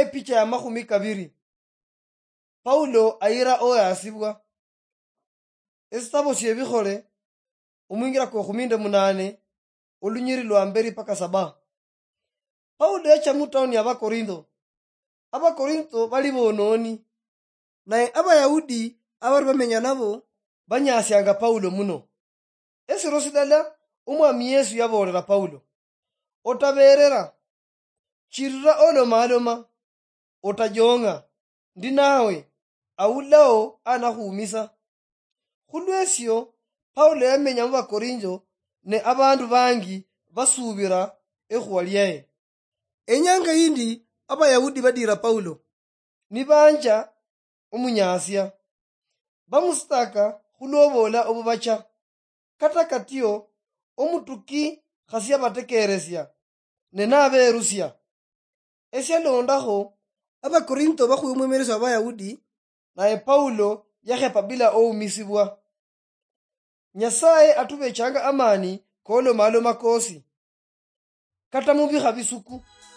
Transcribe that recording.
picha ya mahumi kabiri. Paulo ayira oya asibwa. Esitabo shebihole umwingira kwa 18 olunyiri lwa mberi paka 7. Paulo yacha mu town ya Abakorintho. Abakorintho bali bononi. Naye Abayahudi abari bamenya nabo banyasyanga Paulo muno. Esiro sidala umwami Yesu yabolera Paulo. Otaberera chirira olomaloma otajonga ndi nawe awulao anakhumisa. Khulwesyo Paulo yamenya mu Bakorintho ne abandu bangi basubira ekhuwa lyaye. Enyanga yindi Abayahudi badira Paulo nibanja umunyasya bamusitaka khulobola obubacha kata katyo omutuki khasya batekeresya ne naberusya esyalondakho Abakorintho bakhumwemelesya Abayahudi naye Paulo yakhepa bila oumisibwa. Nyasaye atubechanga amani kolomaloma kosi kata mubikha bisuku.